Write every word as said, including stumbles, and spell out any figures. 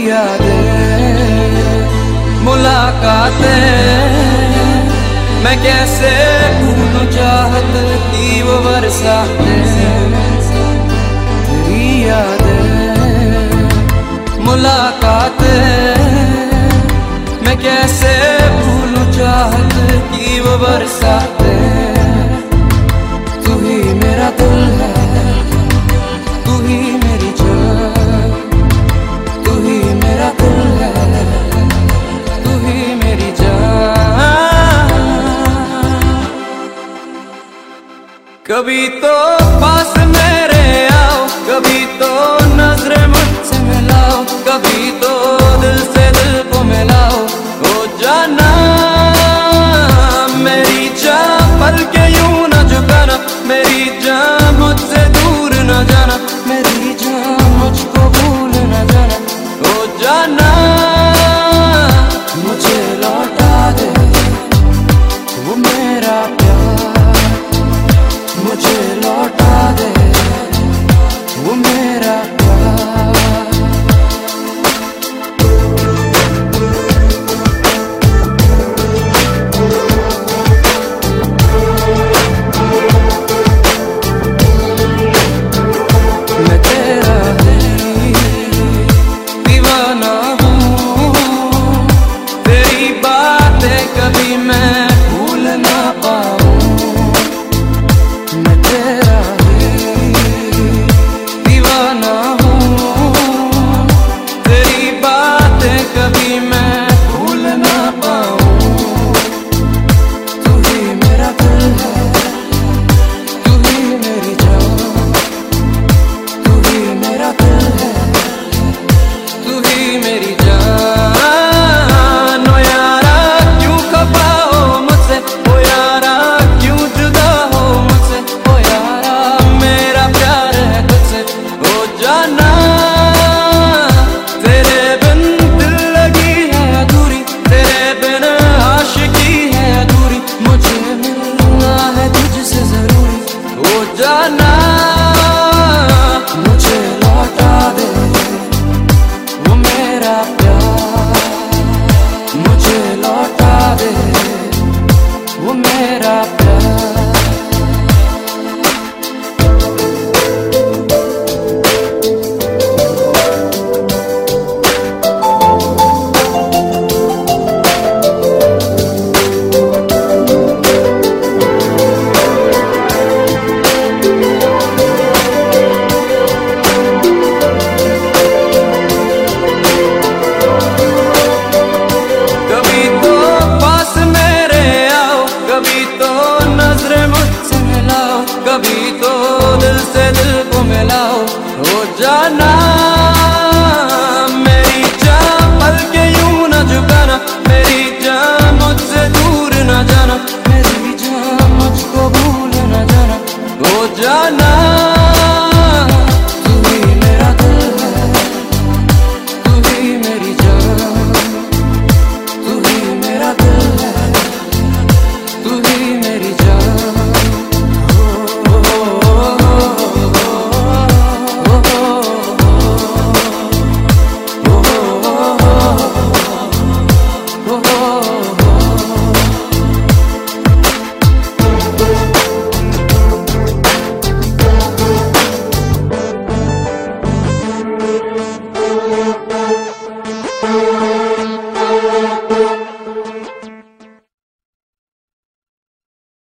यादें, मुलाकातें, मैं कैसे भूलूं चाहत की वो बरसातें। तेरी यादें, मुलाकातें, मैं कैसे भूलूं चाहत की वो बरसातें। तू ही मेरा दिल है, तू ही मेरी जान, तू ही मेरा दिल है, तू ही मेरी जान। कभी तो पास मेरे आओ, कभी तो नजरें मुझसे मिलाओ, कभी तो दिल से दिल को मिलाओ। ओ जाना मेरी जान, पल के यूं न झुकाना, मेरी जान मुझसे दूर न जाना, मेरी जान मुझको भूल न जाना। ओ जाना मुझे लौटा दे वो मेरा प्यार, मुझे लौटा दे वो मेरा प्यार। मैं तेरा ही दीवाना हूँ, तेरी बातें कभी मैं